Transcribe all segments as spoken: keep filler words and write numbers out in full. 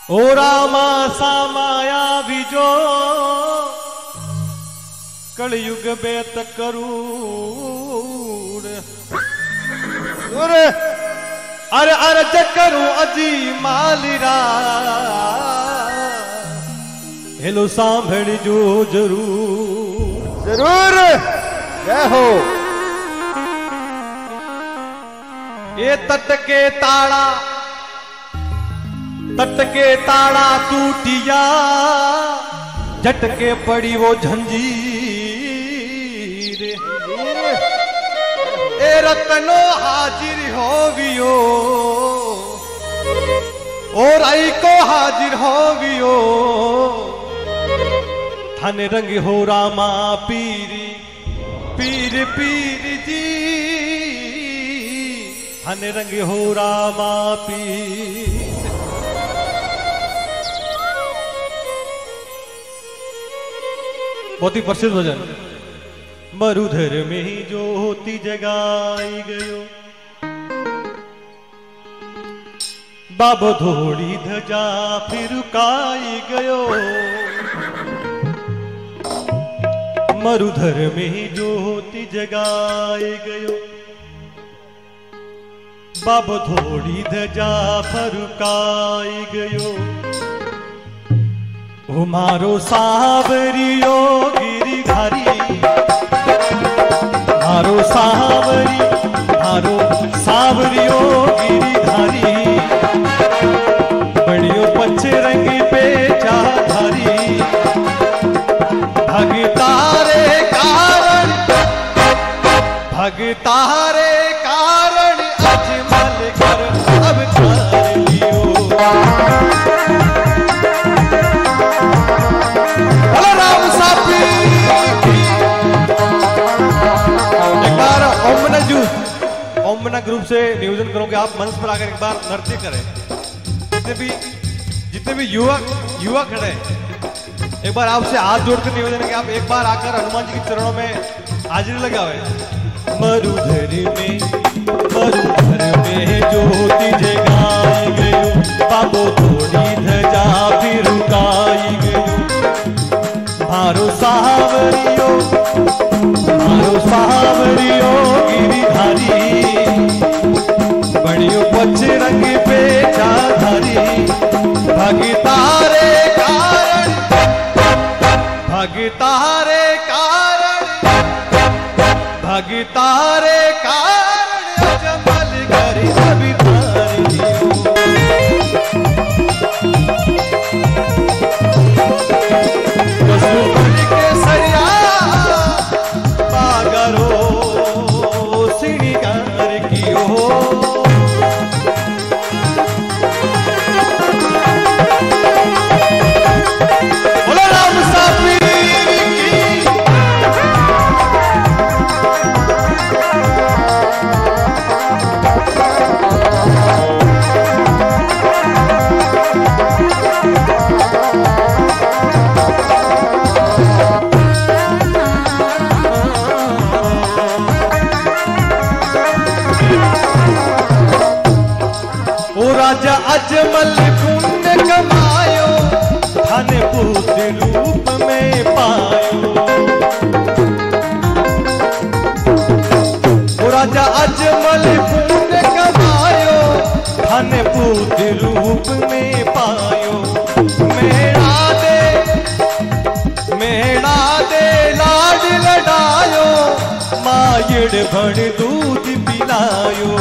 ओ रामा सामाया बीजो कलयुग बेत करूर अरे अरे अर्ज करूं अजी मालिरा हेलो सांभड़ जो जरूर जरूर जय हो। ये तट के ताड़ा तट के ताड़ा टूटिया झटके पड़ी वो झंझीर ए रतनो हाजिर हो वियो और आई को हाजिर हो वियो थन रंग हो रामा पीरी पीर पीर जी थन रंग हो रामा पीर। बहुत ही प्रसिद्ध भजन। मरुधर में ही ज्योति जगाई गयो बाबो धोड़ी धजा फिर काई गयो मरुधर में ही ज्योति जगाई गयो बाबो धोड़ी धजा फरुकाई गयो ओ मारो सावरियो गिरिधारी मारो सावरी मारो सावरियो गिरिधारी बड़ियो पंचरंग पे चाधारी भगतारे कारण भगतारे कारण अजमल कर अब कर लियो ओमना ग्रुप से निवेदन करूंगा आप मंच पर आकर एक बार नृत्य करें। जितने भी जितने भी युवक युवा खड़े हैं एक बार आपसे हाथ जोड़कर निवेदन है कि आप एक बार आकर हनुमान जी के चरणों में हाजिरी लगावे। मरुधर में मरुधर में ज्योति जगाई गयो बाबो थोड़ी धजा फिर रुकाई गयो मारो सावरियो मारो सावरियो गिरिधारी बड़ियो पंचरंग पे चाधारी भगतारे कारण भगतारे कारण भगतारे कारण अजमल करी अभी तारी के सरिया बागरो सिणीगार की हो बोलो राम सापीर की राजा अजमल पुण्य कमायो धन पुत्र रूप में पायो राजा अजमल पुण्य कमायो धन पुत्र रूप में पायो मेरा दे मेरा दे लाड लडायो मायड़ भण दूध पिलायो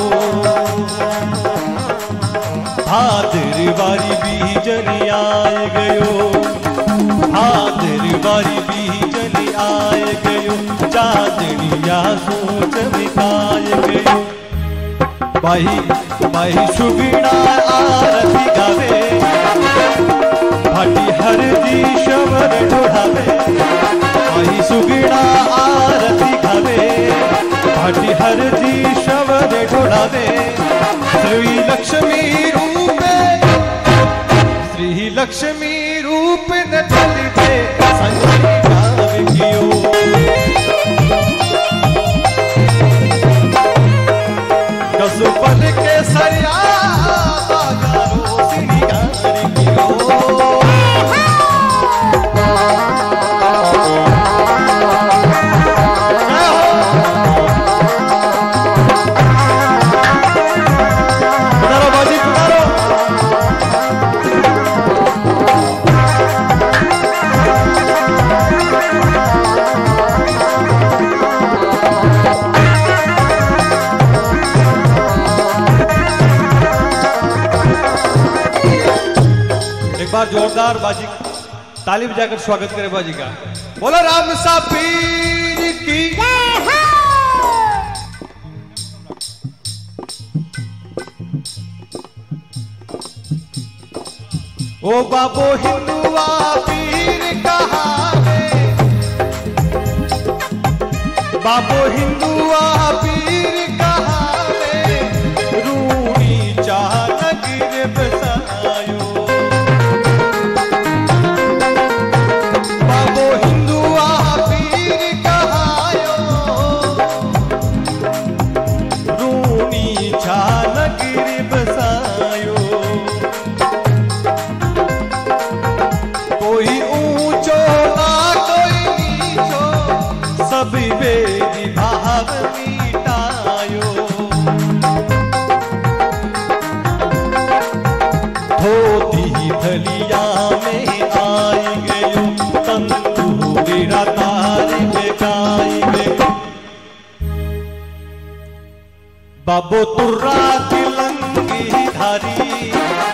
भादर बारी बीजन आए गयो भादर बारी बीजन आए गयो चांदनिया सोच बिताए गयो भाई भाई सुगीना आरती गावे भाटी हर जी शवर ढोढ़ावे भाई सुगीना आरती गावे भाटी हर जी शवर ढोढ़ावे श्री लक्ष्मी श्री लक्ष्मी रूप न चलते संगियो कसुपल के सरिया बागारो सिंगार की बार जोरदार बाजी ताली बजाकर स्वागत करें बाजी का। बोलो राम सा पीर की ओ बाबो हिंदुआ पीर कहावे, बाबो हिंदुआ पीर कहावे, रूणी चाह गिर बसायो। बाबो हिंदुआ पीर कहायो, रूणी चाह गिर बसायो। कोई ऊंचो ना कोई नीचो, सभी वेदी भाव मिटायो। धोती थलिया में आई गयो, तंदूरी रतार में गाई गयो। बाबो तुर्रा तिलंगी धारी,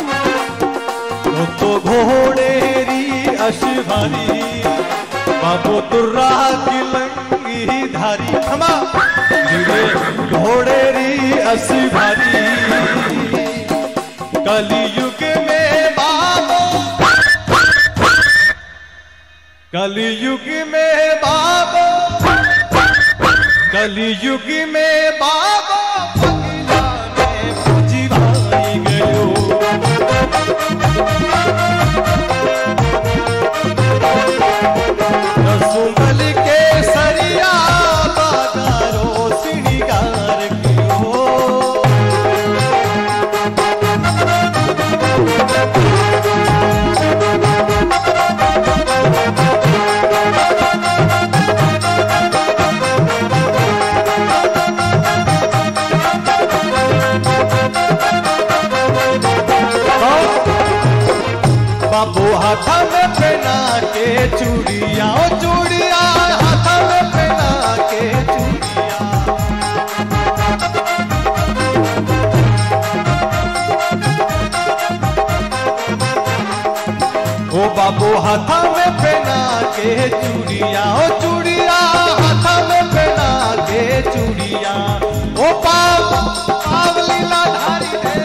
तो घोड़ेरी अशभारी। बाबो तुर्रा तिलंगी धारी, खमा घोड़ेरी अशभारी। कलियुग में बाबो, कलियुग में बाबो, कलियुग में बाबो पगला में पुजिवाई गयो। रसूल के सरिया बाजारो सिंगार कियो। बाबू हाथ में पहना के चूड़िया, ओ चूड़िया हाथ में पहना के चूड़िया। ओ बाबू हाथ में पहना के चूड़िया, ओ चूड़िया हाथ में पहना के चूड़िया। ओ पाव पाव लीला धारी दे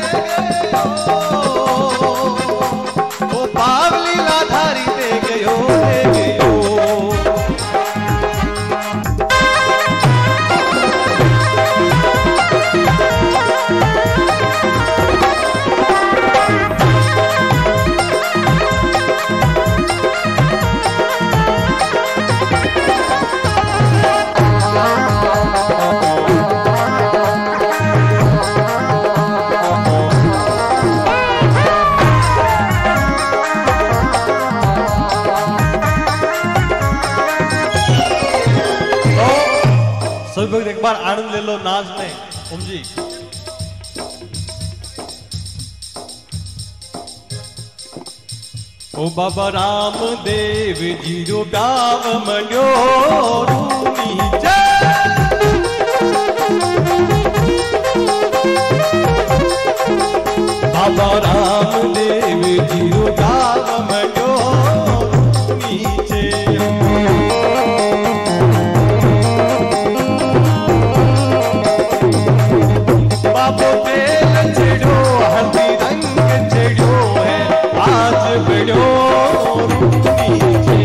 पावलीला धारी दे गयो, दे गयो। सभी भक्त एक बार आनंद ले लो नाच में। ओम जी ओ बाबा रामदेव जी रो गाव मन्यो रूनी जय। बाबा रामदेव जी रो गाव मन्यो रूनी जय। बाबो बेल चढ़ो हल्दी रंग चढ़ो है, आज बड़ो नीचे।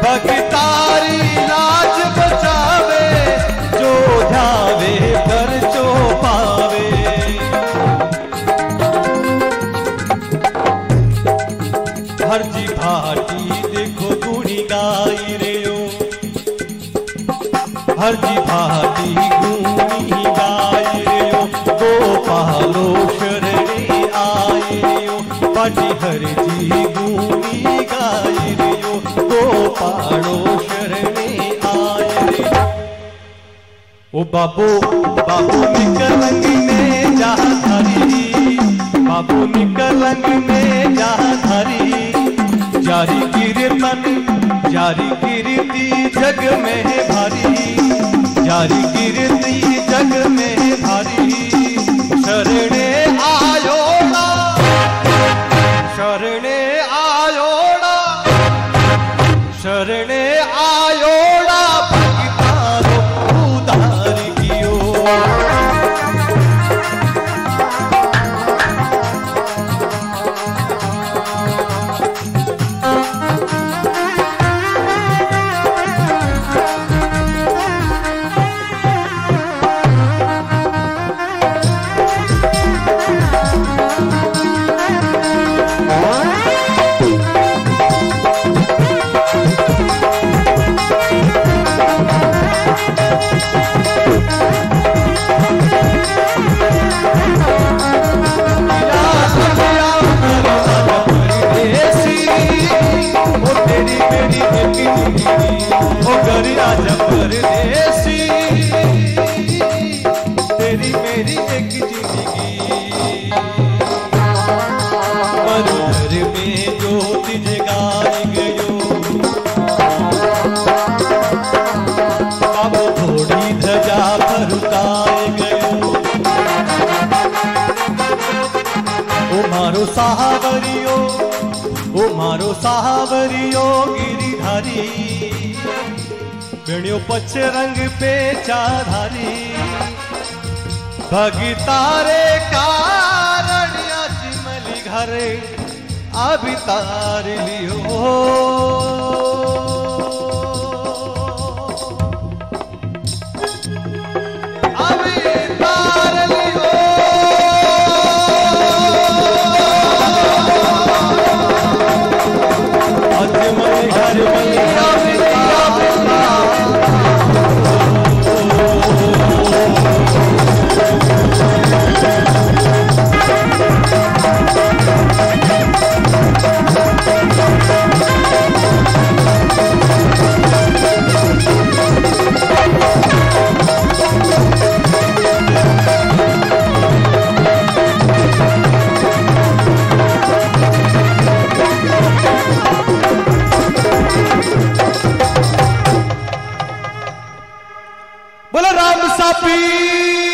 भगतारी लाज बचावे, जो ध्यावे पर जो पावे। हर जी भाटी देखो गुणी गाई रे ओ, हर जी भाटी गुणी गाई रे ओ, गोपालो शरणे आई रे ओ, पाटी हर जी गुणी गाई रे ओ, गोपालो शरणे आए रे। ओ बाबू बाबू निकलंग में जा धरी, बाबू निकलंग में जा धरी, जारी कीर्तन जारी कीर्ति जग में भारी, जारी कीर्ति जग में भारी। शरणे आयोड़ा शरणे आयोड़ा शरणे आयोड़ा, भगतारो उधार कियो। ओ गरिया परदेसी, तेरी मेरी एक जिंदगी, मरुधर में ज्योति जगाई गयो। बाबू थोड़ी ध्वजा फरुकाए गयो। ओ मारो सावरियो, ओ मारो सावरियो गिरिधारी, बेड़ियों पछ रंग पे चाधारी। भगतारे कारण अजमली घर अभितार लियो। अभितार लियो। अजमली घर बोला राम सा पीर।